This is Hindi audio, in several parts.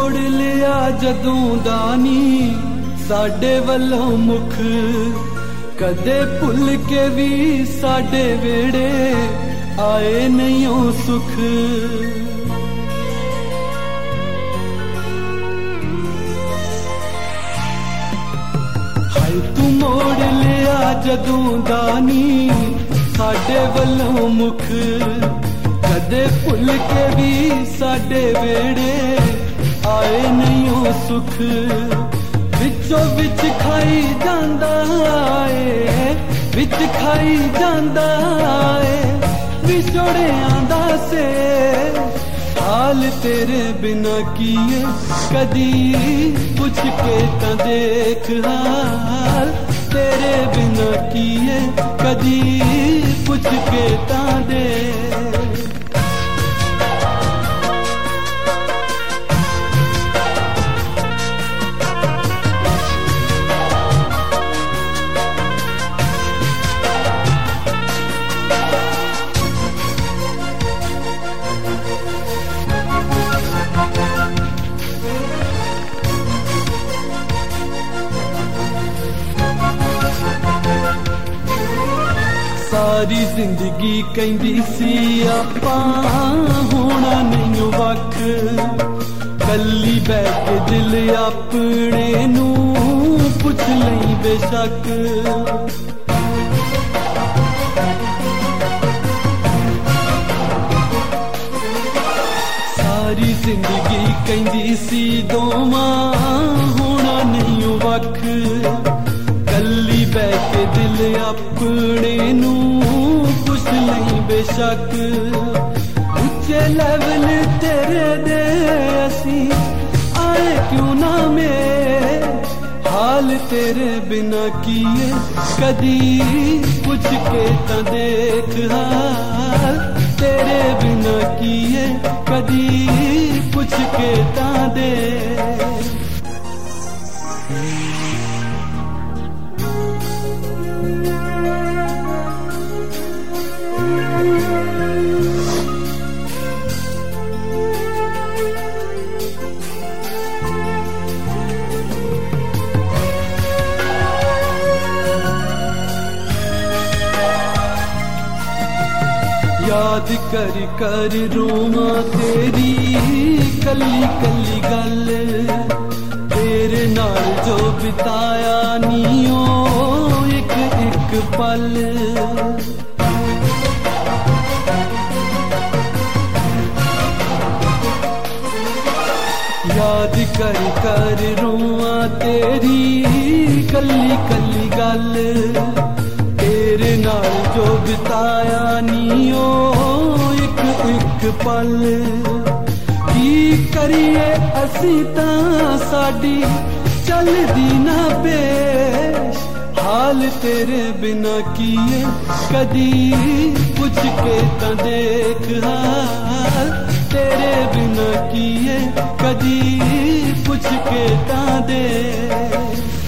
मोड़ लिया जदों दानी साडे वल्लों मुख कदे भुल के भी साडे वेड़े आए नहीं ओ सुख हाय तू मोड़ लिया जदों दानी साडे वल्लों मुख कदे भुल के भी साडे वेड़े आए नहीं ओ सुख विचों विच खाई जांदा है विच खाई जांदा है विछोड़ियां दा से हाल तेरे बिना किए कदी पुछ के तां देख हाल तेरे बिना किए कदी पुछ के तां देख सारी जिंदगी कहंदी सी आपां होना नहीं वख कल्ली बैठ के दिल अपने नू पुछ लई बेशक सारी जिंदगी कहंदी सी दोवां होना नहीं वख कल्ली बैठ के दिल अपने नू पुछ लई बेशक उच्चे लेवल तेरे दे असी आए क्यों ना में हाल तेरे बिना किए कदी पुछ के तां देख हाल तेरे बिना किए कदी पुछ के तां देख याद कर कर रोवां तेरी कली कली गल तेरे नाल जो बिताया नीओ एक एक पल याद कर कर रोवां तेरी कली कली गल तेरे नाल जो बिताया नीओ एक एक पल की करिए असी तां साडी चलदी ना पेश हाल तेरे बिना किए कदी पुछ के तां देख हाल तेरे बिना किए कदी पुछ के तां देख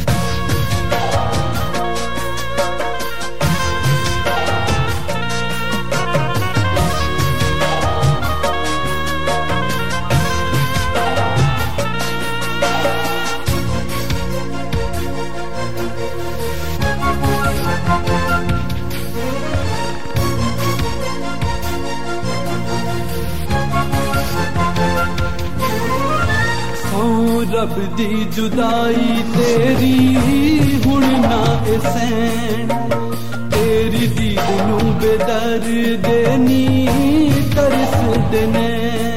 रब दी जुदाई तेरी हुण ना सैन तेरी दीद नू बेदर्द नी तरस देने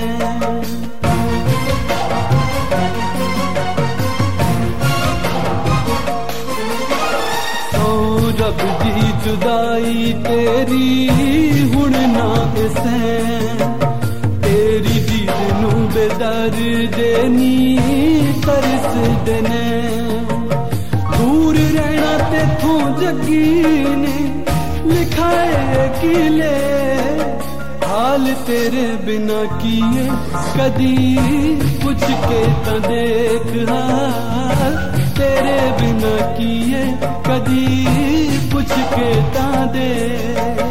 रब दी जुदाई तेरी हुण ना सैन तेरी दीद नू बेदर्द नी तरस देने दूर रहना तेथों जगी ने लिखाए किले हाल तेरे बिना किए कदी पुछ के तां देख हाल तेरे बिना किए कदी पुछ के तां देख